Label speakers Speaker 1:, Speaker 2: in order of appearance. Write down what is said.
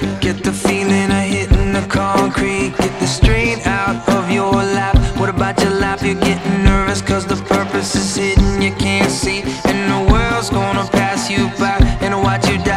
Speaker 1: Get the feeling of hitting the concrete. Get the strain out of your lap. What about your life? You're getting nervous cause the purpose is hidden, you can't see. And the world's gonna pass you by and watch you die.